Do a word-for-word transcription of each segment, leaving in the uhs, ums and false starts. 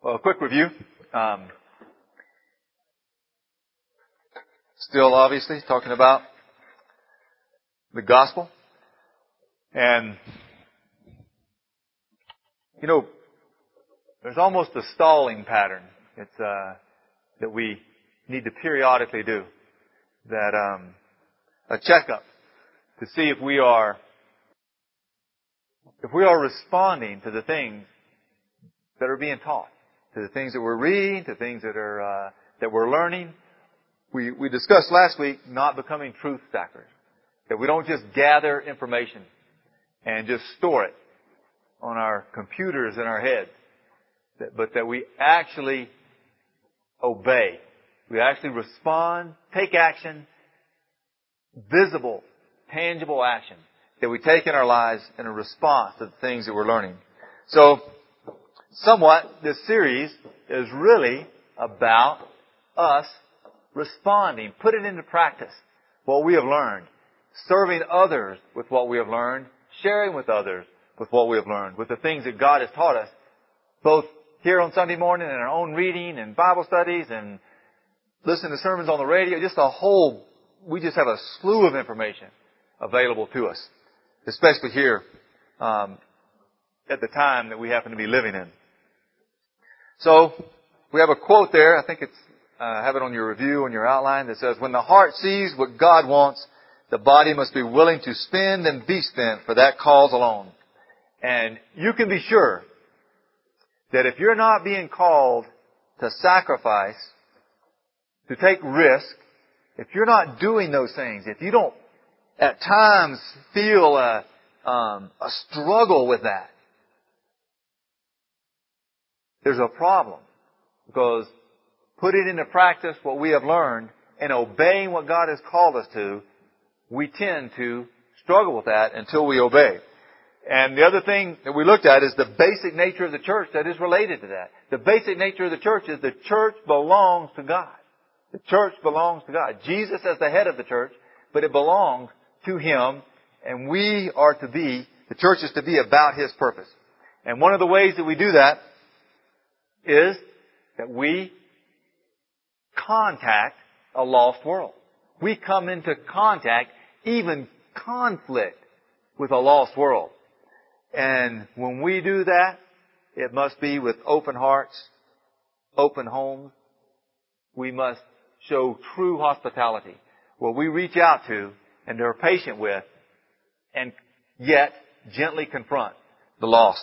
Well, a quick review. Um, still, obviously, talking about the gospel. And, you know, there's almost a stalling pattern it's, uh, that we need to periodically do. That um, a checkup to see if we are if we are responding to the things that are being taught, to the things that we're reading, to things that are uh, that we're learning. We we discussed last week not becoming truth stackers, that we don't just gather information and just store it on our computers in our heads, that, but that we actually obey. We actually respond, take action, visible, tangible action that we take in our lives in a response to the things that we're learning. So, somewhat, this series is really about us responding, putting into practice what we have learned, serving others with what we have learned, sharing with others with what we have learned, with the things that God has taught us, both here on Sunday morning in our own reading and Bible studies and listening to sermons on the radio, just a whole, we just have a slew of information available to us, especially here um, at the time that we happen to be living in. So, we have a quote there, I think it's, uh, have it on your review, on your outline, that says, when the heart sees what God wants, the body must be willing to spend and be spent for that cause alone. And you can be sure that if you're not being called to sacrifice, to take risk, if you're not doing those things, if you don't at times feel a, um, a struggle with that, there's a problem. Because putting into practice what we have learned and obeying what God has called us to, we tend to struggle with that until we obey. And the other thing that we looked at is the basic nature of the church that is related to that. The basic nature of the church is the church belongs to God. The church belongs to God. Jesus is the head of the church, but it belongs to Him, and we are to be, the church is to be about His purpose. And one of the ways that we do that is that we contact a lost world. We come into contact, even conflict, with a lost world. And when we do that, it must be with open hearts, open homes. We must show true hospitality, where we reach out to and are patient with, and yet gently confront the lost.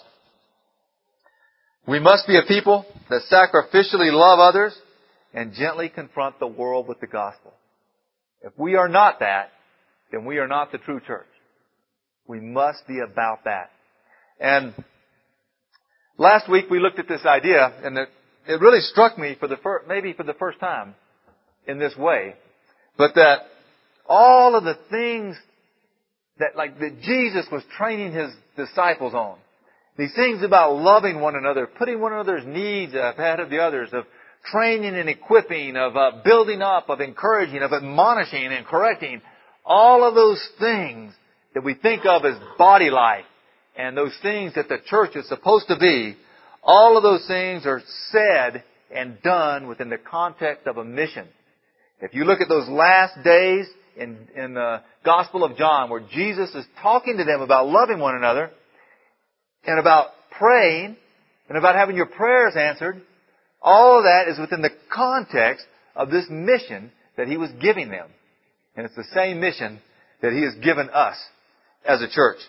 We must be a people that sacrificially love others and gently confront the world with the gospel. If we are not that, then we are not the true church. We must be about that. And last week we looked at this idea, and it, it really struck me for the fir- maybe for the first time in this way, but that all of the things that like that Jesus was training His disciples on, these things about loving one another, putting one another's needs ahead of the others, of training and equipping, of uh, building up, of encouraging, of admonishing and correcting, all of those things that we think of as body life, and those things that the church is supposed to be, all of those things are said and done within the context of a mission. If you look at those last days in, in the Gospel of John, where Jesus is talking to them about loving one another, and about praying, and about having your prayers answered, all of that is within the context of this mission that He was giving them. And it's the same mission that He has given us as a church.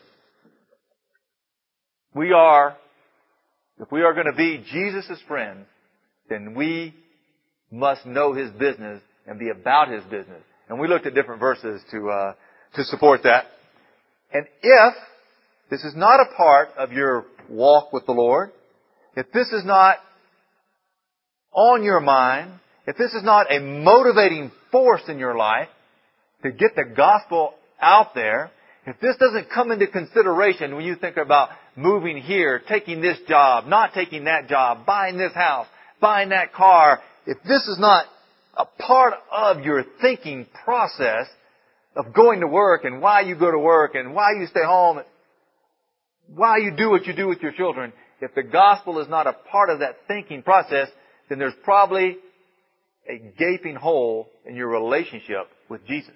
We are, if we are going to be Jesus' friends, then we must know His business and be about His business. And we looked at different verses to uh, to support that. And if this is not a part of your walk with the Lord, if this is not on your mind, if this is not a motivating force in your life to get the gospel out there, if this doesn't come into consideration when you think about moving here, taking this job, not taking that job, buying this house, buying that car, if this is not a part of your thinking process of going to work and why you go to work and why you stay home, why you do what you do with your children, if the gospel is not a part of that thinking process, then there's probably a gaping hole in your relationship with Jesus.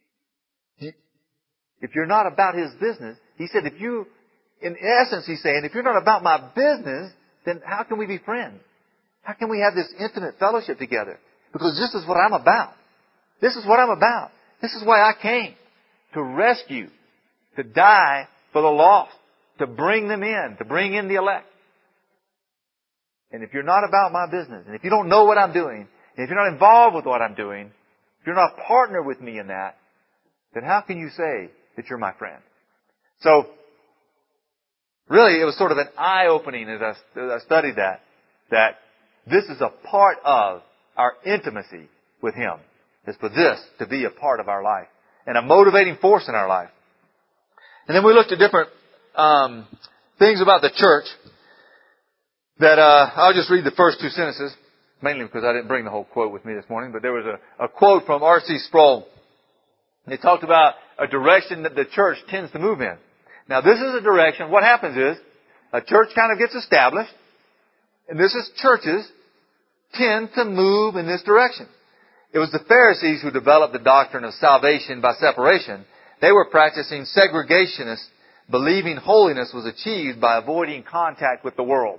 If you're not about His business, He said, if you, in essence, He's saying, if you're not about my business, then how can we be friends? How can we have this intimate fellowship together? Because this is what I'm about. This is what I'm about. This is why I came. To rescue. To die for the lost. To bring them in. To bring in the elect. And if you're not about my business, and if you don't know what I'm doing, and if you're not involved with what I'm doing, if you're not a partner with me in that, then how can you say that you're my friend? So, really, it was sort of an eye-opening as I, as I studied that, that this is a part of our intimacy with Him. Is for this to be a part of our life. And a motivating force in our life. And then we looked at different um, things about the church that uh, I'll just read the first two sentences, mainly because I didn't bring the whole quote with me this morning, but there was a, a quote from R C Sproul. It talked about a direction that the church tends to move in. Now this is a direction, what happens is, a church kind of gets established, and this is churches tend to move in this direction. It was the Pharisees who developed the doctrine of salvation by separation. They were practicing segregationists, believing holiness was achieved by avoiding contact with the world.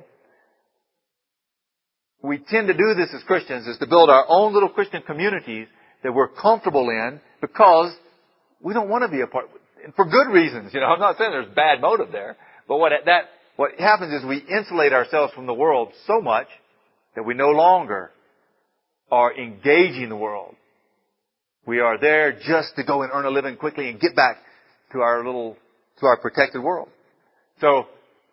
We tend to do this as Christians, is to build our own little Christian communities that we're comfortable in because we don't want to be a part, and for good reasons. You know, I'm not saying there's bad motive there, but what that what happens is we insulate ourselves from the world so much that we no longer are engaging the world. We are there just to go and earn a living quickly and get back to our little, to our protected world. So,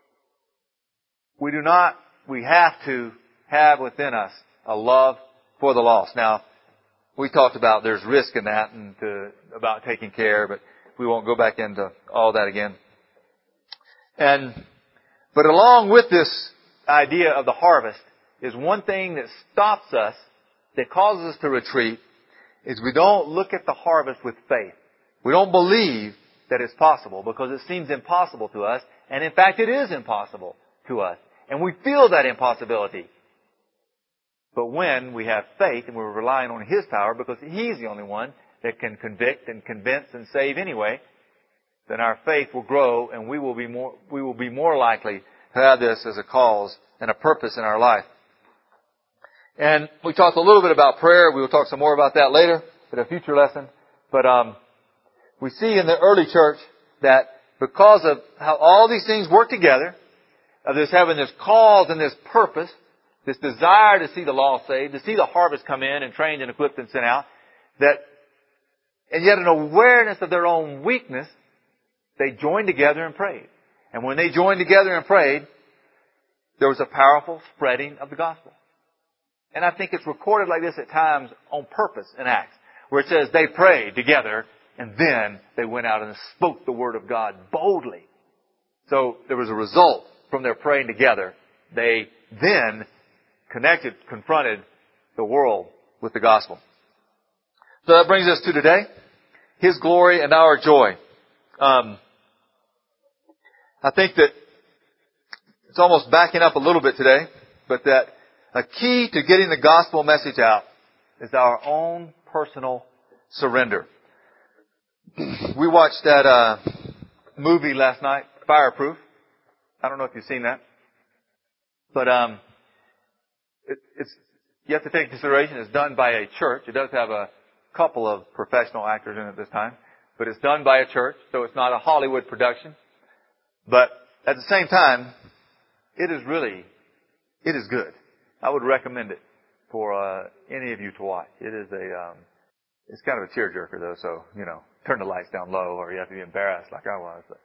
we do not, we have to have within us a love for the lost. Now, we talked about there's risk in that and to, about taking care, but we won't go back into all that again. And, but along with this idea of the harvest is one thing that stops us, that causes us to retreat, is we don't look at the harvest with faith. We don't believe that it's possible because it seems impossible to us. And in fact, it is impossible to us. And we feel that impossibility. But when we have faith and we're relying on His power because He's the only one that can convict and convince and save anyway, then our faith will grow and we will be more, we will be more likely to have this as a cause and a purpose in our life. And we talked a little bit about prayer. We will talk some more about that later in a future lesson. But um, we see in the early church that because of how all these things work together, of this having this cause and this purpose, this desire to see the lost saved, to see the harvest come in and trained and equipped and sent out, that, and yet an awareness of their own weakness, they joined together and prayed. And when they joined together and prayed, there was a powerful spreading of the gospel. And I think it's recorded like this at times on purpose in Acts, where it says they prayed together and then they went out and spoke the word of God boldly. So there was a result from their praying together. They then connected, confronted the world with the gospel. So that brings us to today. His glory and our joy. Um, I think that it's almost backing up a little bit today, but that a key to getting the gospel message out is our own personal surrender. We watched that uh, movie last night, Fireproof. I don't know if you've seen that, but um, it, it's you have to take into consideration it's done by a church. It does have a couple of professional actors in it this time, but it's done by a church, so it's not a Hollywood production. But at the same time, it is really, it is good. I would recommend it for uh, any of you to watch. It is a, um, it's kind of a tearjerker though, so, you know, turn the lights down low or you have to be embarrassed like I was. But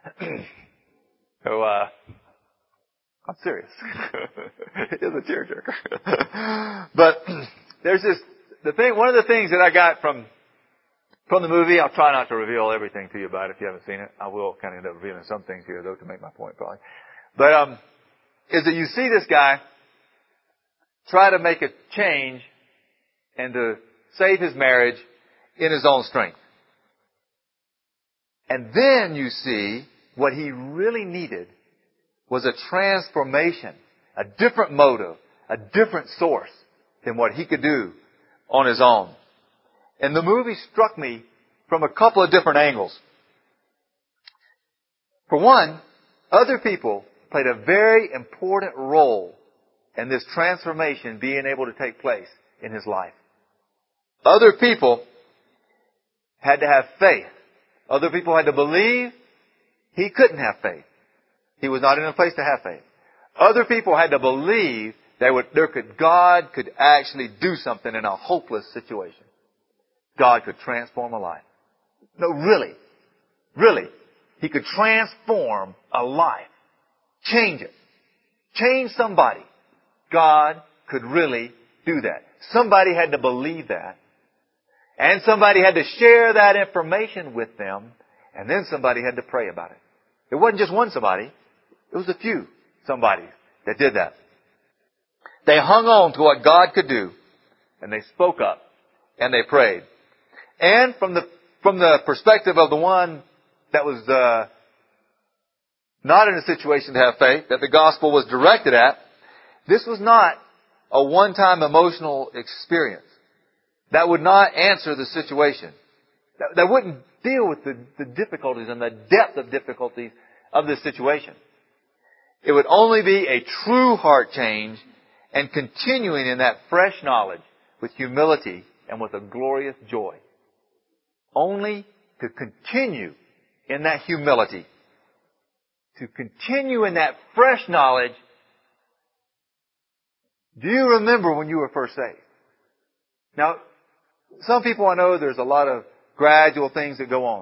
so, uh, I'm serious. It is a tearjerker. But there's this, the thing, one of the things that I got from, from the movie, I'll try not to reveal everything to you about it if you haven't seen it. I will kind of end up revealing some things here though to make my point probably. But, um, is that you see this guy try to make a change and to save his marriage in his own strength. And then you see what he really needed was a transformation, a different motive, a different source than what he could do on his own. And the movie struck me from a couple of different angles. For one, other people played a very important role in this transformation being able to take place in his life. Other people had to have faith. Other people had to believe. He couldn't have faith. He was not in a place to have faith. Other people had to believe that would, there could, God could actually do something in a hopeless situation. God could transform a life. No, really. Really. He could transform a life. Change it. Change somebody. God could really do that. Somebody had to believe that. And somebody had to share that information with them. And then somebody had to pray about it. It wasn't just one somebody. It was a few somebodies that did that. They hung on to what God could do. And they spoke up. And they prayed. And from the, from the perspective of the one that was, uh, not in a situation to have faith, that the gospel was directed at, this was not a one-time emotional experience. That would not answer the situation. That, that wouldn't deal with the, the difficulties and the depth of difficulties of this situation. It would only be a true heart change and continuing in that fresh knowledge with humility and with a glorious joy. Only to continue in that humility, to continue in that fresh knowledge. Do you remember when you were first saved? Now, some people I know there's a lot of gradual things that go on.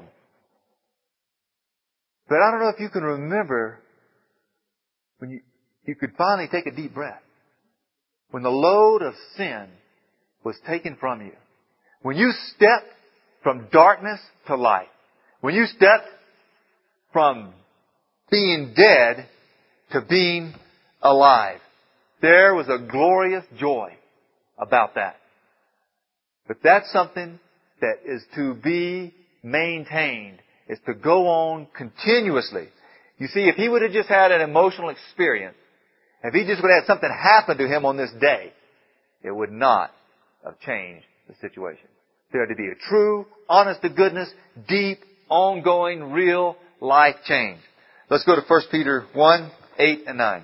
But I don't know if you can remember when you, you could finally take a deep breath. When the load of sin was taken from you. When you stepped from darkness to light. When you stepped from being dead to being alive. There was a glorious joy about that. But that's something that is to be maintained, is to go on continuously. You see, if he would have just had an emotional experience, if he just would have had something happen to him on this day, it would not have changed the situation. There had to be a true, honest to goodness, deep, ongoing, real life change. Let's go to First Peter one, eight and nine.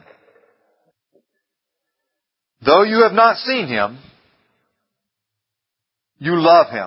Though you have not seen Him, you love Him.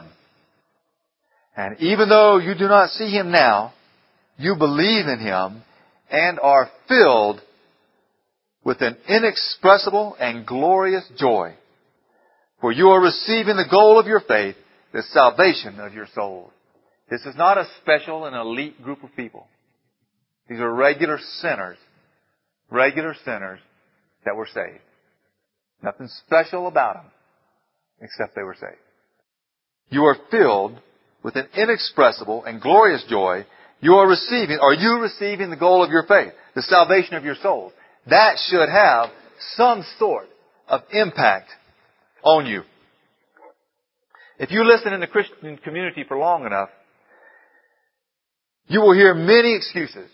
And even though you do not see Him now, you believe in Him and are filled with an inexpressible and glorious joy. For you are receiving the goal of your faith, the salvation of your souls. This is not a special and elite group of people. These are regular sinners, regular sinners that were saved. Nothing special about them, except they were saved. You are filled with an inexpressible and glorious joy. You are receiving, are you receiving the goal of your faith, the salvation of your souls? That should have some sort of impact on you. If you listen in the Christian community for long enough, you will hear many excuses.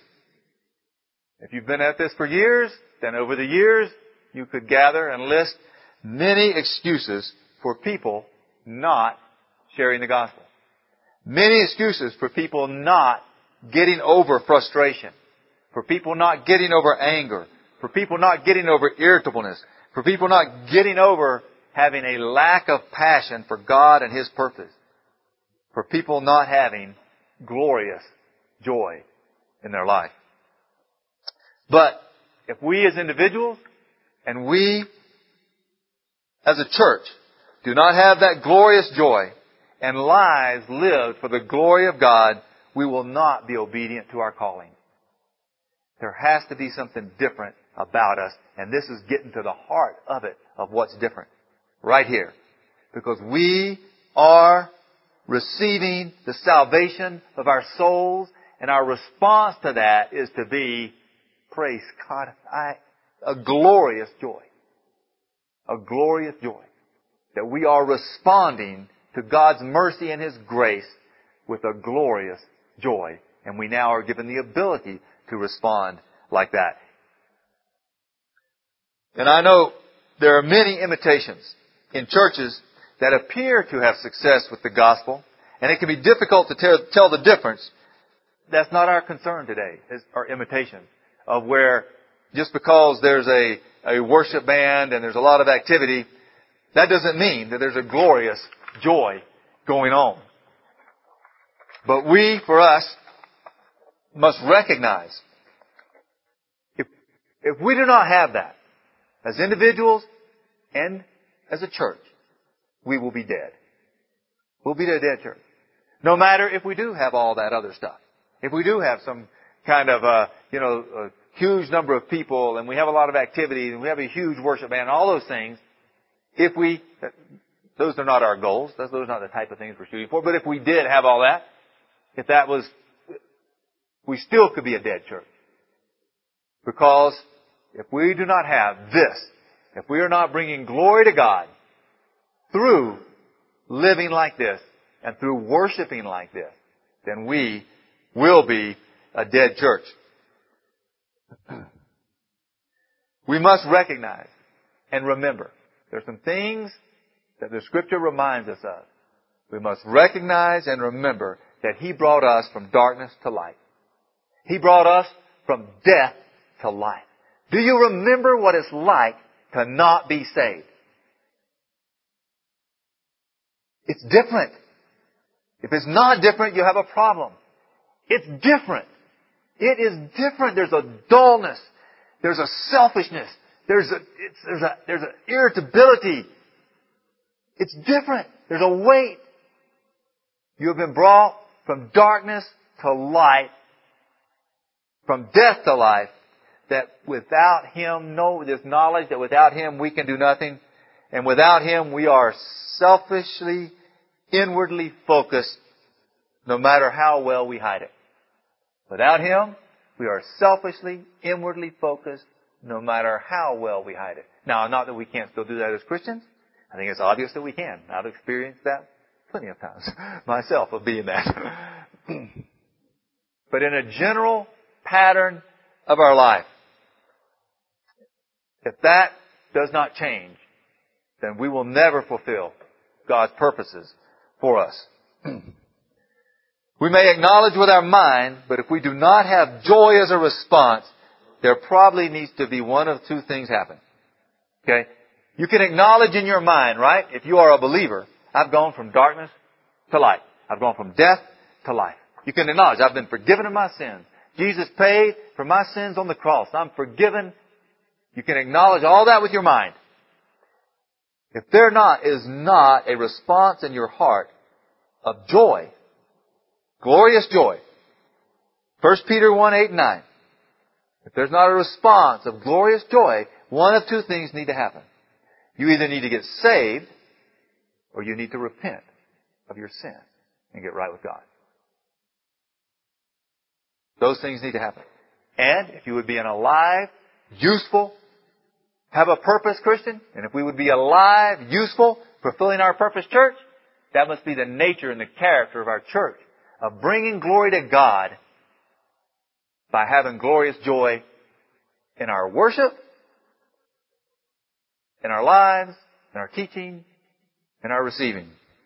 If you've been at this for years, then over the years, you could gather and list many excuses for people not sharing the gospel. Many excuses for people not getting over frustration. For people not getting over anger. For people not getting over irritableness. For people not getting over having a lack of passion for God and His purpose. For people not having glorious joy in their life. But if we as individuals and we as a church do not have that glorious joy and lives lived for the glory of God, we will not be obedient to our calling. There has to be something different about us, and this is getting to the heart of it, of what's different. Right here. Because we are receiving the salvation of our souls, and our response to that is to be, praise God, I, a glorious joy. A glorious joy. That we are responding to God's mercy and His grace with a glorious joy. And we now are given the ability to respond like that. And I know there are many imitations in churches that appear to have success with the gospel, and it can be difficult to tell, tell the difference. That's not our concern today, is our imitation of where just because there's a, a worship band and there's a lot of activity, that doesn't mean that there's a glorious joy going on. But we, for us, must recognize if, if we do not have that, as individuals and as a church, we will be dead. We'll be a dead church. No matter if we do have all that other stuff. If we do have some kind of, uh, you know, a huge number of people and we have a lot of activity and we have a huge worship band, all those things, if we, those are not our goals. Those are not the type of things we're shooting for. But if we did have all that, if that was, we still could be a dead church. Because if we do not have this, if we are not bringing glory to God through living like this and through worshiping like this, then we will be a dead church. We must recognize and remember there's some things that the Scripture reminds us of. We must recognize and remember that He brought us from darkness to light. He brought us from death to life. Do you remember what it's like to not be saved? It's different. If it's not different, you have a problem. It's different. It is different. There's a dullness. There's a selfishness. There's a, it's, there's a, there's an irritability. It's different. There's a weight. You have been brought from darkness to light, from death to life, that without Him, no, this knowledge that without Him we can do nothing, and without Him we are selfishly, inwardly focused, no matter how well we hide it. Without Him, we are selfishly, inwardly focused, no matter how well we hide it. Now, not that we can't still do that as Christians. I think it's obvious that we can. I've experienced that plenty of times myself of being that. But in a general pattern of our life, if that does not change, then we will never fulfill God's purposes for us. We may acknowledge with our mind, but if we do not have joy as a response, there probably needs to be one of two things happen. Okay? You can acknowledge in your mind, right? If you are a believer, I've gone from darkness to light. I've gone from death to life. You can acknowledge, I've been forgiven of my sins. Jesus paid for my sins on the cross. I'm forgiven. You can acknowledge all that with your mind. If there not is not a response in your heart of joy, glorious joy, First Peter one, eight and nine, if there's not a response of glorious joy, one of two things need to happen. You either need to get saved or you need to repent of your sin and get right with God. Those things need to happen. And if you would be an alive, useful, have a purpose Christian, and if we would be alive, useful, fulfilling our purpose church, that must be the nature and the character of our church, of bringing glory to God by having glorious joy in our worship, in our lives, in our teaching, in our receiving.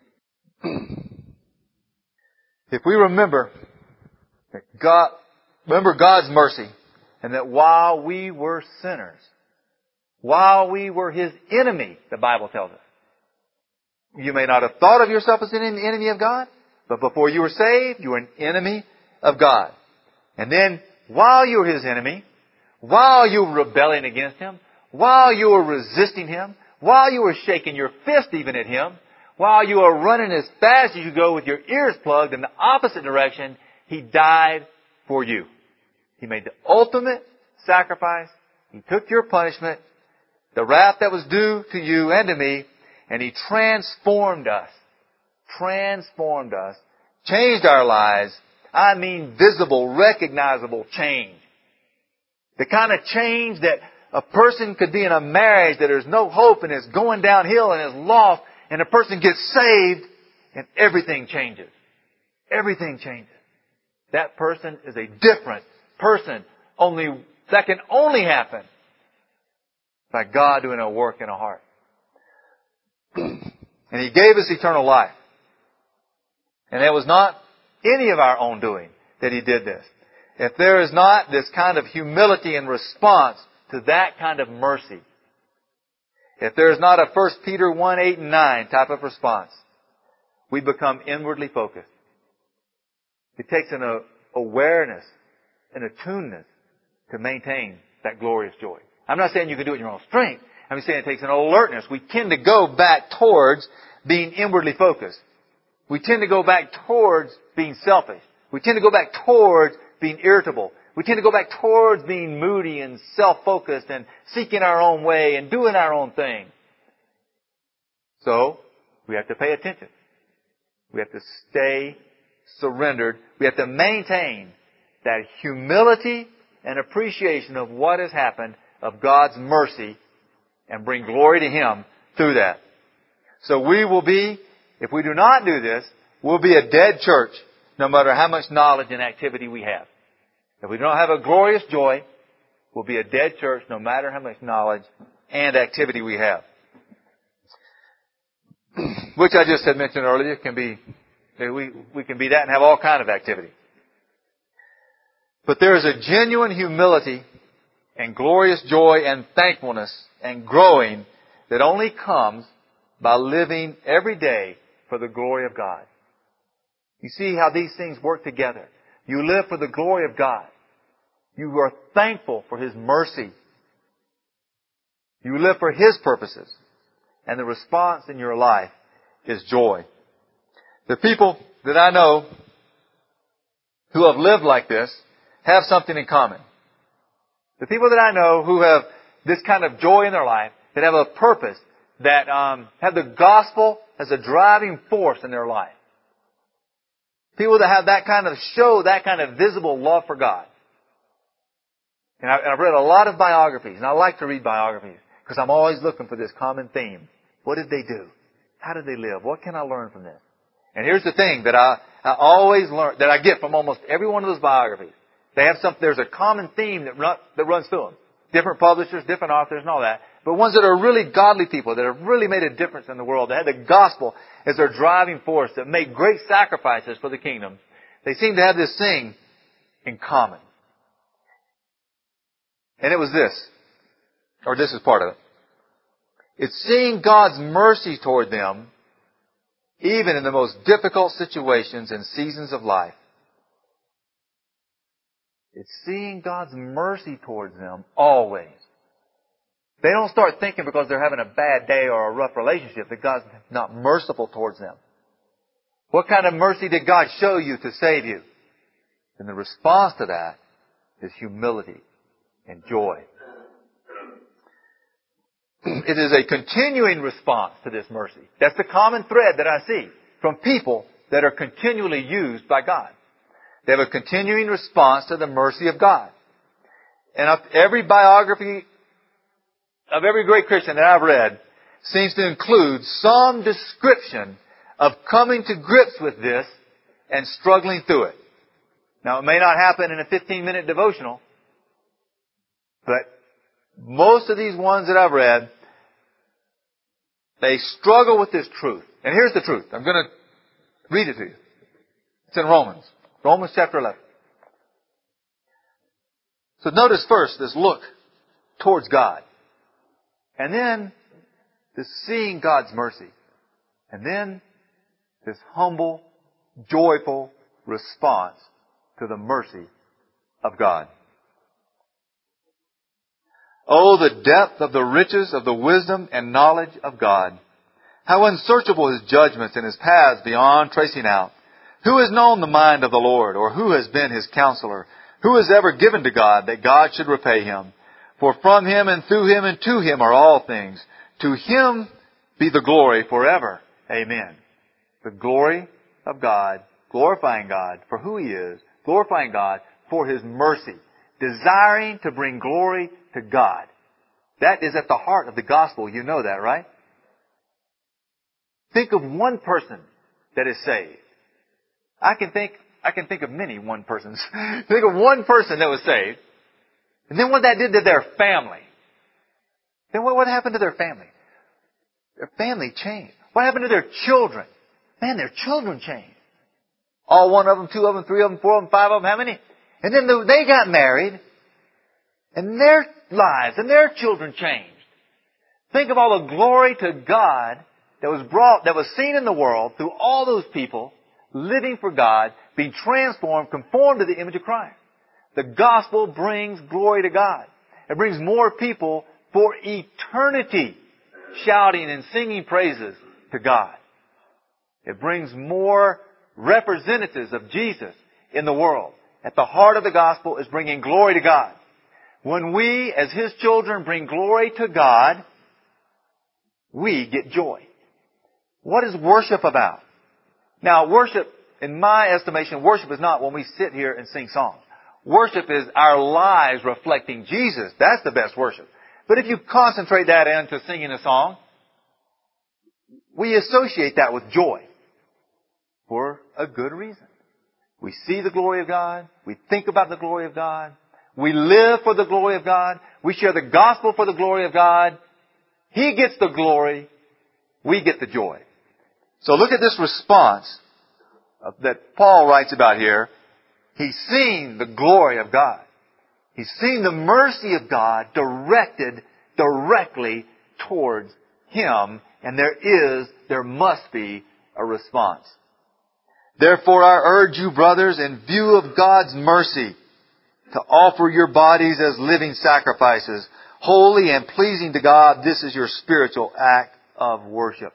If we remember that God, remember God's mercy, and that while we were sinners, while we were His enemy, the Bible tells us. You may not have thought of yourself as an enemy of God, but before you were saved, you were an enemy of God. And then, while you were His enemy, while you were rebelling against Him, while you were resisting Him, while you were shaking your fist even at Him, while you were running as fast as you go with your ears plugged in the opposite direction, He died for you. He made the ultimate sacrifice. He took your punishment, the wrath that was due to you and to me, and He transformed us. Transformed us. Changed our lives. I mean visible, recognizable change. The kind of change that a person could be in a marriage that there's no hope and is going downhill and is lost, and a person gets saved and everything changes. Everything changes. That person is a different person. Only, that can only happen By God doing a work in our heart. And He gave us eternal life. And it was not any of our own doing that He did this. If there is not this kind of humility in response to that kind of mercy, if there is not a First Peter one, eight, and nine type of response, we become inwardly focused. It takes an uh, awareness, an attuneness to maintain that glorious joy. I'm not saying you can do it in your own strength. I'm saying it takes an alertness. We tend to go back towards being inwardly focused. We tend to go back towards being selfish. We tend to go back towards being irritable. We tend to go back towards being moody and self-focused and seeking our own way and doing our own thing. So, we have to pay attention. We have to stay surrendered. We have to maintain that humility and appreciation of what has happened, of God's mercy, and bring glory to Him through that. So we will be, if we do not do this, we'll be a dead church no matter how much knowledge and activity we have. If we don't have a glorious joy, we'll be a dead church no matter how much knowledge and activity we have. Which I just had mentioned earlier can be, we, we can be that and have all kind of activity. But there is a genuine humility and glorious joy and thankfulness and growing that only comes by living every day for the glory of God. You see how these things work together. You live for the glory of God. You are thankful for His mercy. You live for His purposes. And the response in your life is joy. The people that I know who have lived like this have something in common. The people that I know who have this kind of joy in their life, that have a purpose, that um, have the gospel as a driving force in their life. People that have that kind of show, that kind of visible love for God. And I've read a lot of biographies, and I like to read biographies, because I'm always looking for this common theme. What did they do? How did they live? What can I learn from this? And here's the thing that I, I always learn, that I get from almost every one of those biographies. They have some, there's a common theme that, run, that runs through them. Different publishers, different authors and all that. But ones that are really godly people, that have really made a difference in the world, that had the gospel as their driving force, that made great sacrifices for the kingdom. They seem to have this thing in common. And it was this, or this is part of it. It's seeing God's mercy toward them, even in the most difficult situations and seasons of life. It's seeing God's mercy towards them always. They don't start thinking because they're having a bad day or a rough relationship that God's not merciful towards them. What kind of mercy did God show you to save you? And the response to that is humility and joy. It is a continuing response to this mercy. That's the common thread that I see from people that are continually used by God. They have a continuing response to the mercy of God. And every biography of every great Christian that I've read seems to include some description of coming to grips with this and struggling through it. Now, it may not happen in a fifteen-minute devotional, but most of these ones that I've read, they struggle with this truth. And here's the truth. I'm going to read it to you. It's in Romans. Romans chapter eleven. So notice first this look towards God. And then this seeing God's mercy. And then this humble, joyful response to the mercy of God. Oh, the depth of the riches of the wisdom and knowledge of God. How unsearchable His judgments and His paths beyond tracing out. Who has known the mind of the Lord, or who has been His counselor? Who has ever given to God that God should repay him? For from Him and through Him and to Him are all things. To Him be the glory forever. Amen. The glory of God, glorifying God for who He is, glorifying God for His mercy, desiring to bring glory to God. That is at the heart of the gospel. You know that, right? Think of one person that is saved. I can think, I can think of many one persons. Think of one person that was saved. And then what that did to their family. then what, what happened to their family? Their family changed. What happened to their children? Man, their children changed. All one of them, two of them, three of them, four of them, five of them, how many? And then the, they got married, and their lives and their children changed. Think of all the glory to God that was brought, that was seen in the world through all those people living for God, being transformed, conformed to the image of Christ. The gospel brings glory to God. It brings more people for eternity shouting and singing praises to God. It brings more representatives of Jesus in the world. At the heart of the gospel is bringing glory to God. When we, as His children, bring glory to God, we get joy. What is worship about? Now, worship, in my estimation, worship is not when we sit here and sing songs. Worship is our lives reflecting Jesus. That's the best worship. But if you concentrate that into singing a song, we associate that with joy for a good reason. We see the glory of God. We think about the glory of God. We live for the glory of God. We share the gospel for the glory of God. He gets the glory. We get the joy. So look at this response that Paul writes about here. He's seen the glory of God. He's seen the mercy of God directed directly towards him. And there is, there must be a response. Therefore I urge you, brothers, in view of God's mercy, to offer your bodies as living sacrifices, holy and pleasing to God. This is your spiritual act of worship.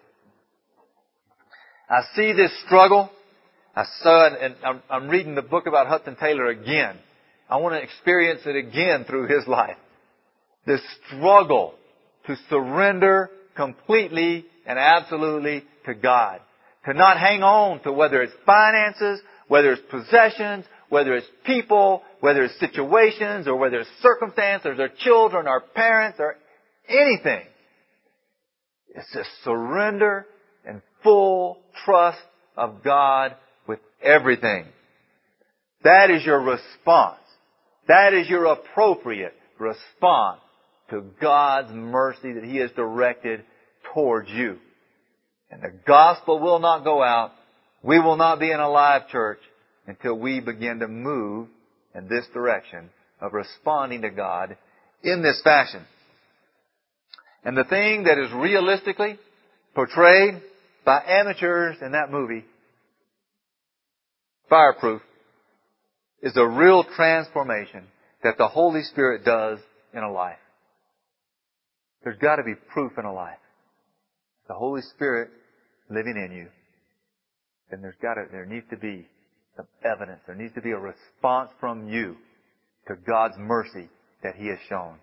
I see this struggle. I saw it, and I'm, I'm reading the book about Hudson Taylor again. I want to experience it again through his life. This struggle to surrender completely and absolutely to God. To not hang on to whether it's finances, whether it's possessions, whether it's people, whether it's situations, or whether it's circumstances, or children, or parents, or anything. It's just surrender and full trust of God with everything. That is your response. That is your appropriate response to God's mercy that He has directed towards you. And the gospel will not go out. We will not be in a live church until we begin to move in this direction of responding to God in this fashion. And the thing that is realistically portrayed by amateurs in that movie, Fireproof, is a real transformation that the Holy Spirit does in a life. There's got to be proof in a life. The Holy Spirit living in you. Then there's got to, there needs to be some evidence. There needs to be a response from you to God's mercy that He has shown.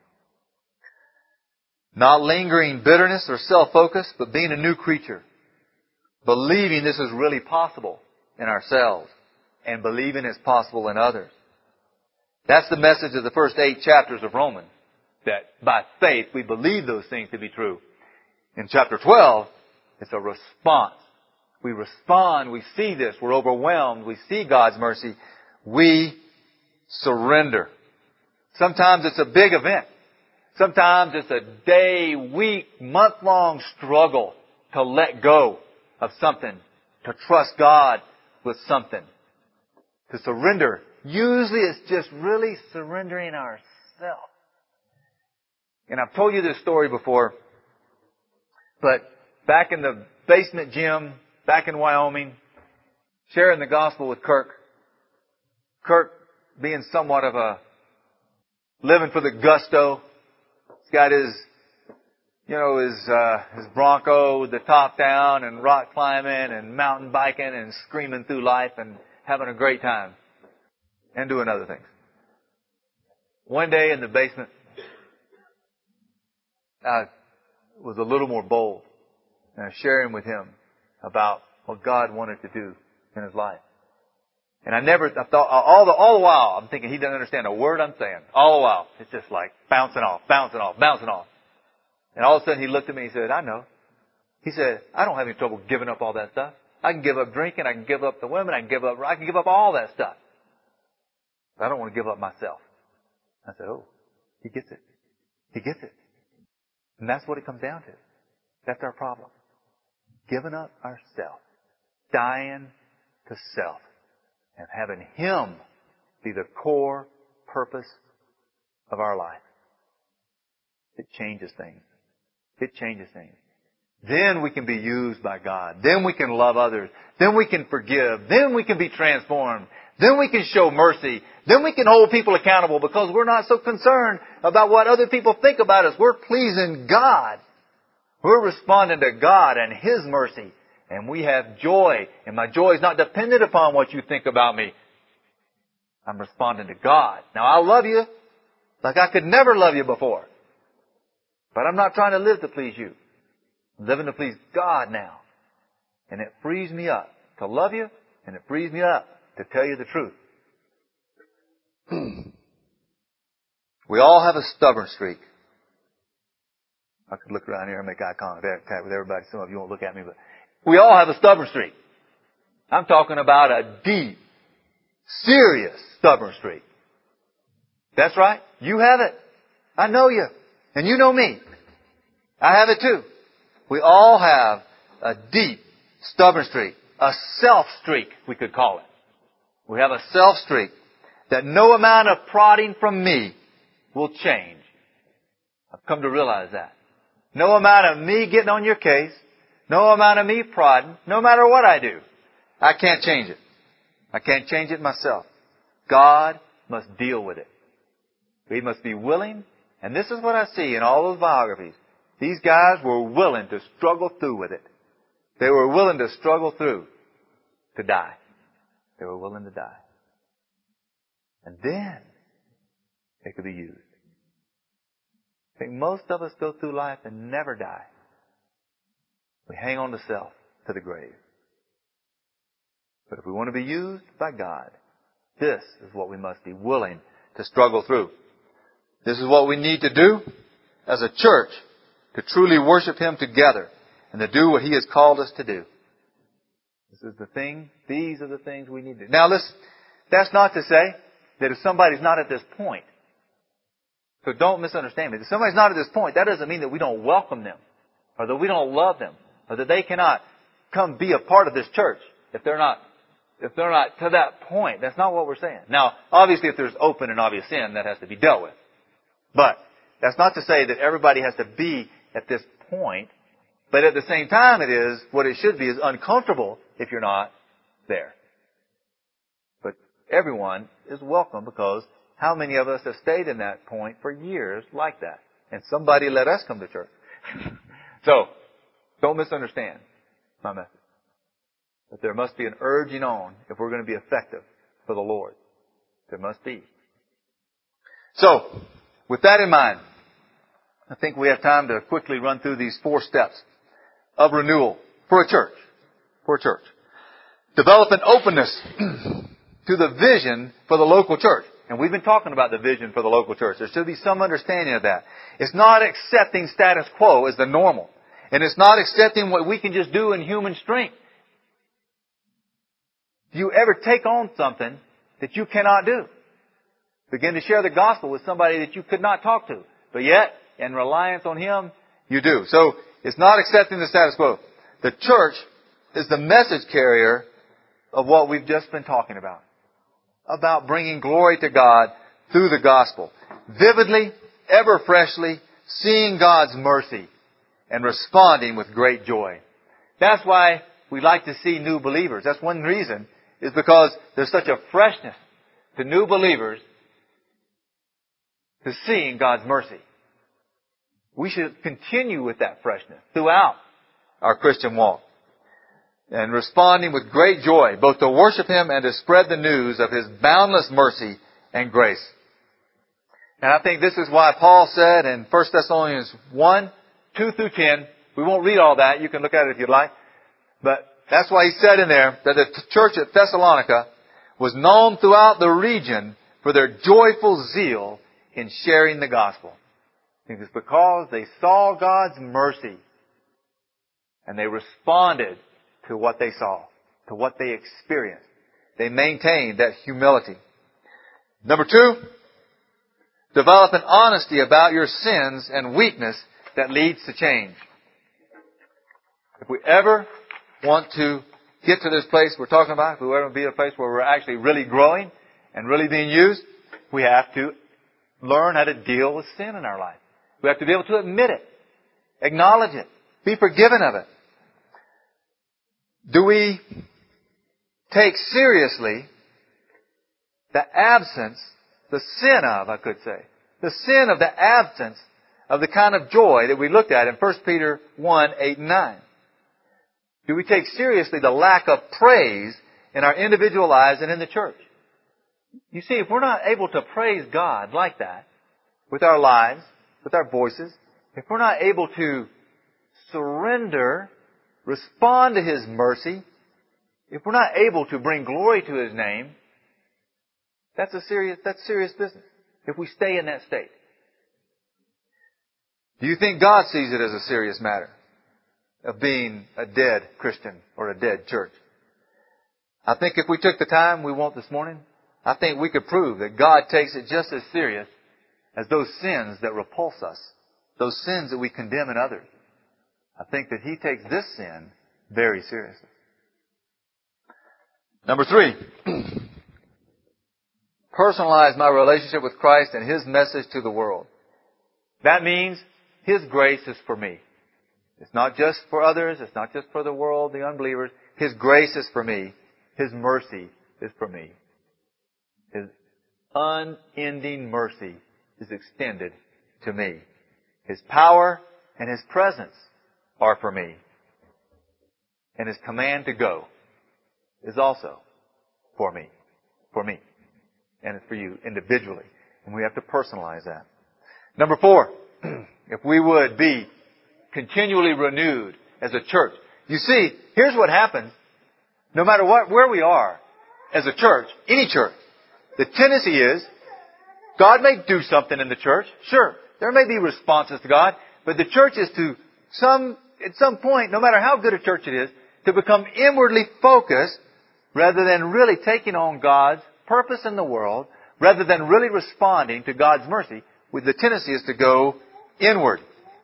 Not lingering bitterness or self-focus, but being a new creature. Believing this is really possible in ourselves and believing it's possible in others. That's the message of the first eight chapters of Romans. That by faith we believe those things to be true. In chapter twelve, it's a response. We respond, we see this, we're overwhelmed, we see God's mercy. We surrender. Sometimes it's a big event. Sometimes it's a day, week, month-long struggle to let go of something, to trust God with something, to surrender. Usually it's just really surrendering ourselves. And I've told you this story before, but back in the basement gym, back in Wyoming, sharing the gospel with Kirk, Kirk being somewhat of a living for the gusto. He's got his, you know, his, uh, his Bronco with the top down and rock climbing and mountain biking and screaming through life and having a great time and doing other things. One day in the basement, I was a little more bold and I was sharing with him about what God wanted to do in his life. And I never, I thought, all the, all the while, I'm thinking he doesn't understand a word I'm saying. All the while. It's just like bouncing off, bouncing off, bouncing off. And all of a sudden he looked at me and he said, I know. He said, I don't have any trouble giving up all that stuff. I can give up drinking, I can give up the women, I can give up, I can give up all that stuff. But I don't want to give up myself. I said, oh, he gets it. He gets it. And that's what it comes down to. That's our problem. Giving up ourselves. Dying to self. And having Him be the core purpose of our life. It changes things. It changes things. Then we can be used by God. Then we can love others. Then we can forgive. Then we can be transformed. Then we can show mercy. Then we can hold people accountable because we're not so concerned about what other people think about us. We're pleasing God. We're responding to God and His mercy. And we have joy. And my joy is not dependent upon what you think about me. I'm responding to God. Now I love you like I could never love you before. But I'm not trying to live to please you. I'm living to please God now. And it frees me up to love you, and it frees me up to tell you the truth. We all have a stubborn streak. I could look around here and make eye contact with everybody. Some of you won't look at me, but we all have a stubborn streak. I'm talking about a deep, serious stubborn streak. That's right. You have it. I know you. And you know me. I have it too. We all have a deep, stubborn streak. A self-streak, we could call it. We have a self-streak that no amount of prodding from me will change. I've come to realize that. No amount of me getting on your case, no amount of me prodding, no matter what I do, I can't change it. I can't change it myself. God must deal with it. We must be willing, and this is what I see in all those biographies. These guys were willing to struggle through with it. They were willing to struggle through to die. They were willing to die. And then they could be used. I think most of us go through life and never die. We hang on to self to the grave. But if we want to be used by God, this is what we must be willing to struggle through. This is what we need to do as a church to truly worship Him together and to do what He has called us to do. This is the thing, these are the things we need to do. Now listen, that's not to say that if somebody's not at this point, so don't misunderstand me. If somebody's not at this point, that doesn't mean that we don't welcome them, or that we don't love them, or that they cannot come be a part of this church if they're not, if they're not to that point. That's not what we're saying. Now, obviously if there's open and obvious sin, that has to be dealt with. But that's not to say that everybody has to be at this point. But at the same time, it is, what it should be is uncomfortable if you're not there. But everyone is welcome, because how many of us have stayed in that point for years like that? And somebody let us come to church. So, don't misunderstand my message. But there must be an urging on if we're going to be effective for the Lord. There must be. So, with that in mind, I think we have time to quickly run through these four steps of renewal for a church. For a church. Develop an openness to the vision for the local church. And we've been talking about the vision for the local church. There should be some understanding of that. It's not accepting status quo as the normal. And it's not accepting what we can just do in human strength. Do you ever take on something that you cannot do? Begin to share the gospel with somebody that you could not talk to. But yet, in reliance on Him, you do. So, it's not accepting the status quo. The church is the message carrier of what we've just been talking about. About bringing glory to God through the gospel. Vividly, ever freshly, seeing God's mercy and responding with great joy. That's why we like to see new believers. That's one reason, is because there's such a freshness to new believers to seeing God's mercy. We should continue with that freshness throughout our Christian walk. And responding with great joy, both to worship Him and to spread the news of His boundless mercy and grace. And I think this is why Paul said in First Thessalonians one, two through ten, we won't read all that, you can look at it if you'd like, but that's why he said in there that the church at Thessalonica was known throughout the region for their joyful zeal in sharing the gospel. I think it's because they saw God's mercy and they responded to what they saw, to what they experienced. They maintained that humility. Number two, develop an honesty about your sins and weakness that leads to change. If we ever want to get to this place we're talking about, if we ever want to be a place where we're actually really growing and really being used, we have to learn how to deal with sin in our life. We have to be able to admit it, acknowledge it, be forgiven of it. Do we take seriously the absence, the sin of, I could say, the sin of the absence of the kind of joy that we looked at in First Peter one, eight and nine? Do we take seriously the lack of praise in our individual lives and in the church? You see, if we're not able to praise God like that, with our lives, with our voices, if we're not able to surrender, respond to His mercy, if we're not able to bring glory to His name, that's a serious, that's serious business. If we stay in that state. Do you think God sees it as a serious matter of being a dead Christian or a dead church? I think if we took the time we want this morning, I think we could prove that God takes it just as serious as those sins that repulse us, those sins that we condemn in others. I think that He takes this sin very seriously. Number three, personalize my relationship with Christ and His message to the world. That means His grace is for me. It's not just for others. It's not just for the world, the unbelievers. His grace is for me. His mercy is for me. His unending mercy is extended to me. His power and His presence are for me. And His command to go is also for me. For me. And it's for you individually. And we have to personalize that. Number four, if we would be continually renewed as a church. You see, here's what happens. No matter what, where we are as a church, any church, the tendency is God may do something in the church. Sure, there may be responses to God, but the church is to some, at some point, no matter how good a church it is, to become inwardly focused rather than really taking on God's purpose in the world, rather than really responding to God's mercy. With the tendency is to go inward.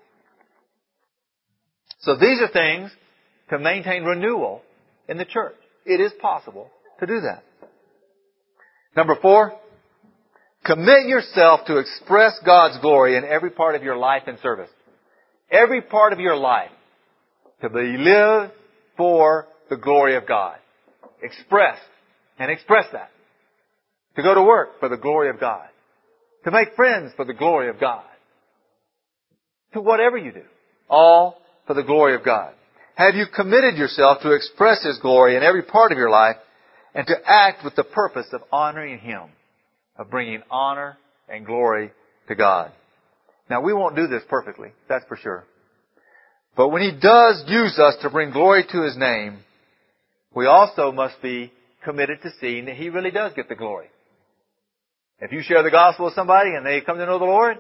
So these are things to maintain renewal in the church. It is possible to do that. Number four, commit yourself to express God's glory in every part of your life and service. Every part of your life to be lived for the glory of God. Express and express that. To go to work for the glory of God. To make friends for the glory of God. To whatever you do. All for the glory of God. Have you committed yourself to express His glory in every part of your life and to act with the purpose of honoring Him, of bringing honor and glory to God? Now, we won't do this perfectly, that's for sure. But when He does use us to bring glory to His name, we also must be committed to seeing that He really does get the glory. If you share the gospel with somebody and they come to know the Lord,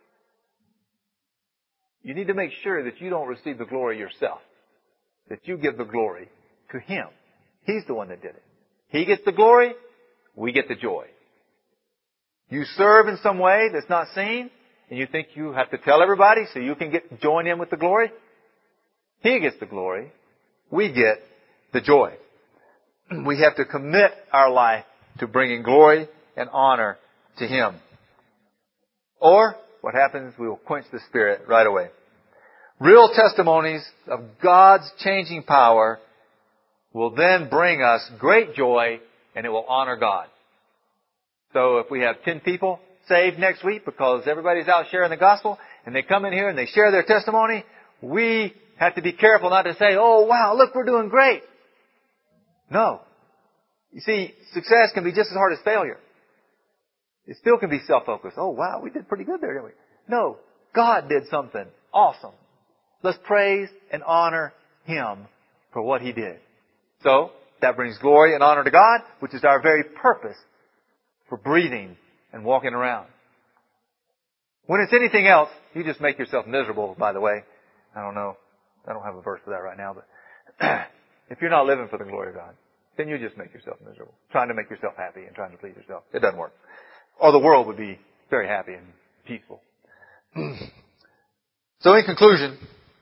you need to make sure that you don't receive the glory yourself. That you give the glory to Him. He's the one that did it. He gets the glory, we get the joy. You serve in some way that's not seen, and you think you have to tell everybody so you can get join in with the glory. He gets the glory, we get the joy. We have to commit our life to bringing glory and honor to Him. Or, what happens, we will quench the Spirit right away. Real testimonies of God's changing power will then bring us great joy, and it will honor God. So if we have ten people saved next week because everybody's out sharing the gospel, and they come in here and they share their testimony, we have to be careful not to say, oh wow, look, we're doing great. No. You see, success can be just as hard as failure. It still can be self-focused. Oh wow, we did pretty good there, didn't we? No. God did something awesome. Let's praise and honor Him for what He did. So, that brings glory and honor to God, which is our very purpose for breathing and walking around. When it's anything else, you just make yourself miserable, by the way. I don't know. I don't have a verse for that right now, but if you're not living for the glory of God, then you just make yourself miserable. Trying to make yourself happy and trying to please yourself. It doesn't work. Or the world would be very happy and peaceful. So in conclusion,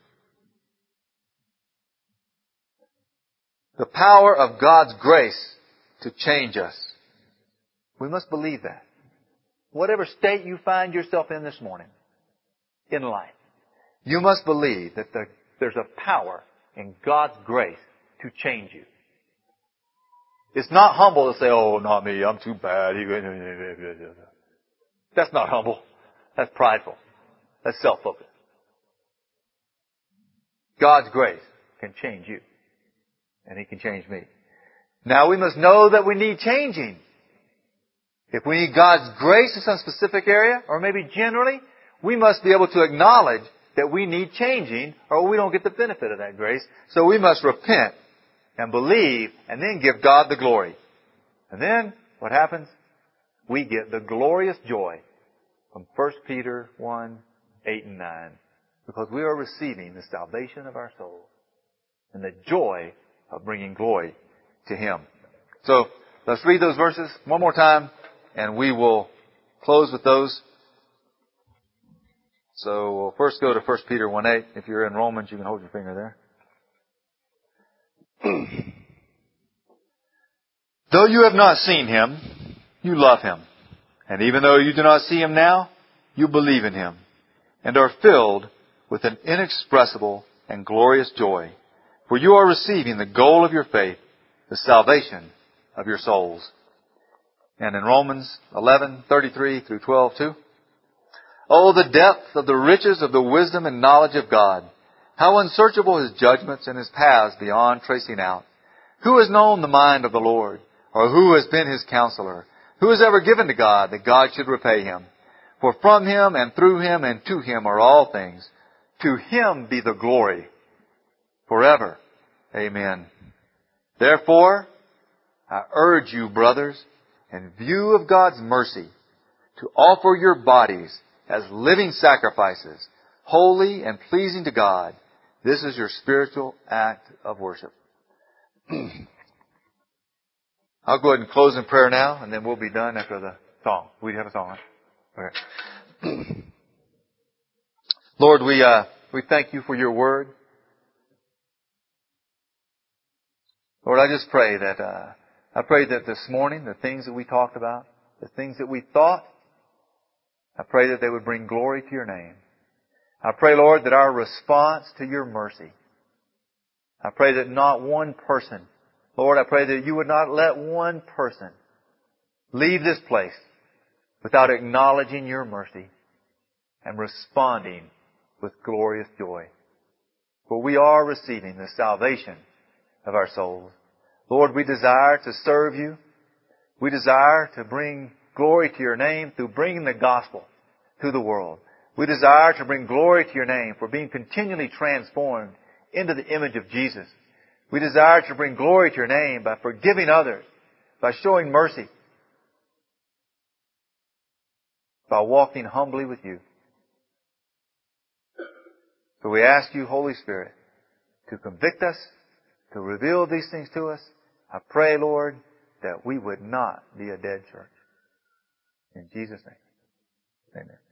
the power of God's grace to change us. We must believe that. Whatever state you find yourself in this morning, in life, you must believe that the, there's a power in God's grace to change you. It's not humble to say, oh, not me, I'm too bad. That's not humble. That's prideful. That's self-focused. God's grace can change you. And He can change me. Now we must know that we need changing. If we need God's grace in some specific area, or maybe generally, we must be able to acknowledge that we need changing, or we don't get the benefit of that grace. So we must repent and believe, and then give God the glory. And then, what happens? We get the glorious joy from First Peter one, eight and nine. Because we are receiving the salvation of our souls and the joy of bringing glory to Him. So, let's read those verses one more time, and we will close with those. So, we'll first go to First Peter one eight. If you're in Romans, you can hold your finger there. Though you have not seen Him, you love Him. And even though you do not see Him now, you believe in Him and are filled with an inexpressible and glorious joy. For you are receiving the goal of your faith, the salvation of your souls. And in Romans eleven, thirty-three through twelve too. Oh, the depth of the riches of the wisdom and knowledge of God. How unsearchable His judgments and His paths beyond tracing out. Who has known the mind of the Lord? Or who has been His counselor? Who has ever given to God that God should repay him? For from Him and through Him and to Him are all things. To Him be the glory forever. Amen. Therefore, I urge you, brothers, in view of God's mercy, to offer your bodies as living sacrifices, holy and pleasing to God. This is your spiritual act of worship. I'll go ahead and close in prayer now, and then we'll be done after the song. We have a song, right? Okay. Lord, we uh, we thank You for Your Word. Lord, I just pray that uh, I pray that this morning, the things that we talked about, the things that we thought, I pray that they would bring glory to Your name. I pray, Lord, that our response to Your mercy, I pray that not one person, Lord, I pray that You would not let one person leave this place without acknowledging Your mercy and responding with glorious joy. For we are receiving the salvation of our souls. Lord, we desire to serve You. We desire to bring glory to Your name through bringing the gospel to the world. We desire to bring glory to Your name for being continually transformed into the image of Jesus. We desire to bring glory to Your name by forgiving others, by showing mercy, by walking humbly with You. So we ask You, Holy Spirit, to convict us, to reveal these things to us. I pray, Lord, that we would not be a dead church. In Jesus' name, amen.